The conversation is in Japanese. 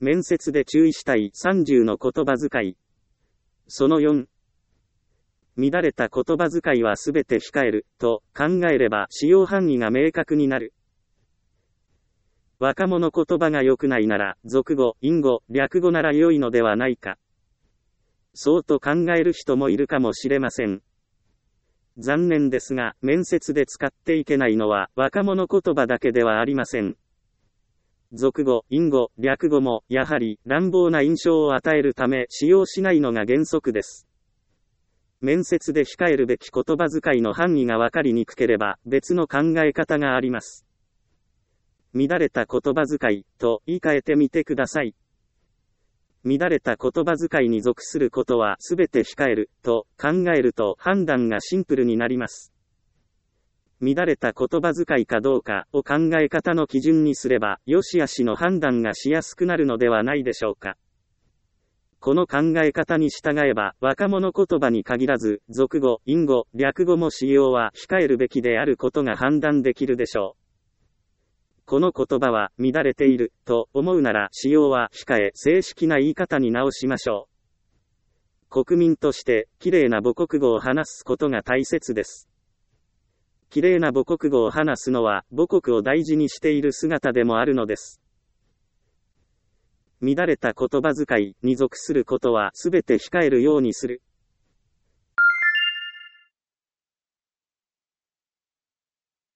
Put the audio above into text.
面接で注意したい30の言葉遣い。その4。乱れた言葉遣いはすべて控える、と考えれば使用範囲が明確になる。若者言葉が良くないなら、俗語、隠語、略語なら良いのではないか。そうと考える人もいるかもしれません。残念ですが、面接で使っていけないのは、若者言葉だけではありません。俗語、隠語、略語も、やはり、乱暴な印象を与えるため、使用しないのが原則です。面接で控えるべき言葉遣いの範囲が分かりにくければ、別の考え方があります。乱れた言葉遣い、と言い換えてみてください。乱れた言葉遣いに属することはすべて控える、と考えると判断がシンプルになります。乱れた言葉遣いかどうかを考え方の基準にすれば、良し悪しの判断がしやすくなるのではないでしょうか。この考え方に従えば、若者言葉に限らず、俗語、隠語、略語も使用は控えるべきであることが判断できるでしょう。この言葉は乱れていると思うなら使用は控え正式な言い方に直しましょう。国民として綺麗な母国語を話すことが大切です。綺麗な母国語を話すのは母国を大事にしている姿でもあるのです。乱れた言葉遣いに属することはすべて控えるようにする。